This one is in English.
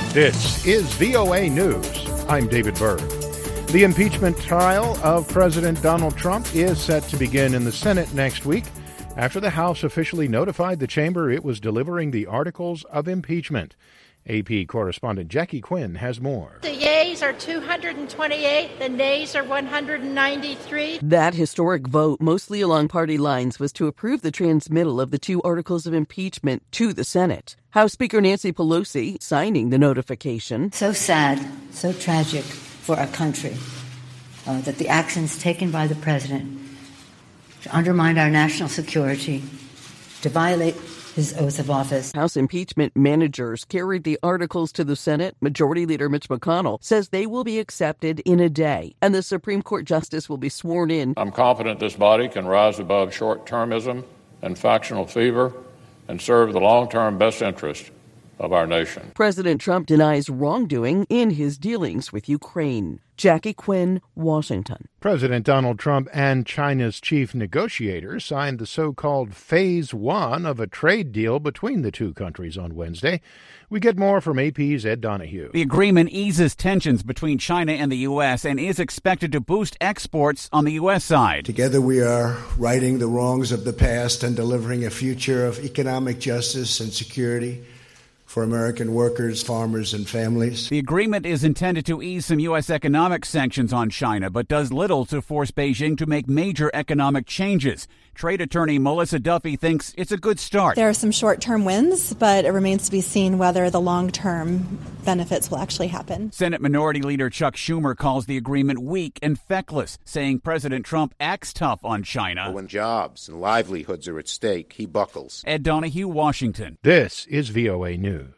This is VOA News. I'm David Berg. The impeachment trial of President Donald Trump is set to begin in the Senate next week after the House officially notified the chamber it was delivering the articles of impeachment. AP correspondent Jackie Quinn has more. The yeas are 228, the nays are 193. That historic vote, mostly along party lines, was to approve the transmittal of the two articles of impeachment to the Senate. House Speaker Nancy Pelosi signing the notification. So sad, so tragic for our country that the actions taken by the president to undermine our national security, to violate his oath of office. House impeachment managers carried the articles to the Senate. Majority Leader Mitch McConnell says they will be accepted in a day, and the Supreme Court justice will be sworn in. I'm confident this body can rise above short-termism and factional fever and serve the long-term best interest of our nation. President Trump denies wrongdoing in his dealings with Ukraine. Jackie Quinn, Washington. President Donald Trump and China's chief negotiator signed the so-called Phase 1 of a trade deal between the two countries on Wednesday. We get more from AP's Ed Donahue. The agreement eases tensions between China and the U.S. and is expected to boost exports on the U.S. side. Together we are righting the wrongs of the past and delivering a future of economic justice and security for American workers, farmers, and families. The agreement is intended to ease some U.S. economic sanctions on China, but does little to force Beijing to make major economic changes. Trade attorney Melissa Duffy thinks it's a good start. There are some short-term wins, but it remains to be seen whether the long-term benefits will actually happen. Senate Minority Leader Chuck Schumer calls the agreement weak and feckless, saying President Trump acts tough on China. When jobs and livelihoods are at stake, he buckles. Ed Donahue, Washington. This is VOA News.